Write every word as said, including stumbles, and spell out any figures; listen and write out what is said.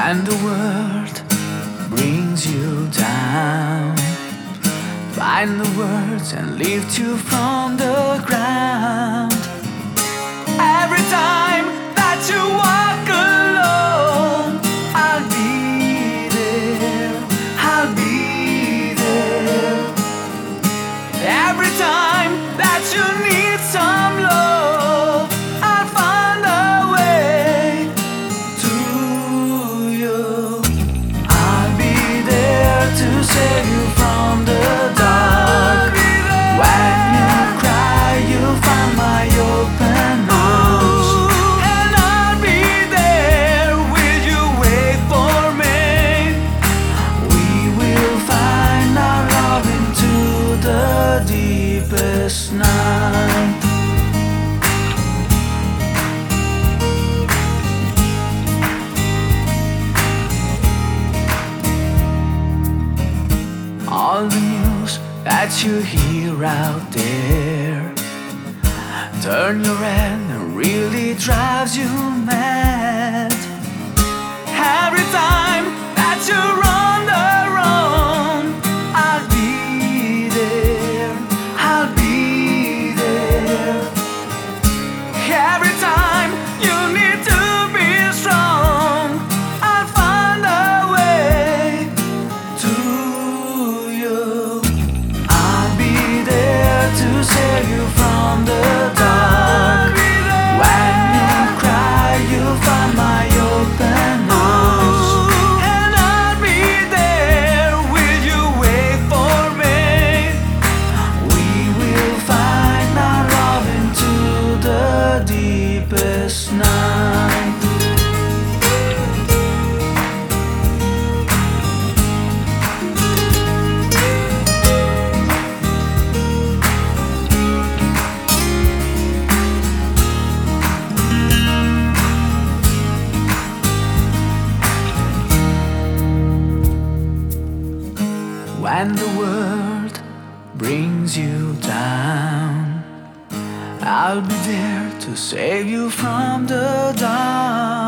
When the world brings you down, find the words and lift you from the ground. Every time that you walk alone, I'll be there, I'll be there. Every time that you need some love, I'll find a way to you. I'll be there to save you from the dark. When you cry, you'll find my open arms. And I'll be there. Will you wait for me? We will find our love into the deepest night. All the news that you hear out there turn your head and really drives you mad. Every time that you're on the run, I'll be there, I'll be there. Every time you need to be strong, I'll find a way to you. I'll be there to save you from the dark. When you cry, you'll find my open arms. And I'll be there. Will you wait for me? We will find our love into the deepest night. When the world brings you down, I'll be there to save you from the dark.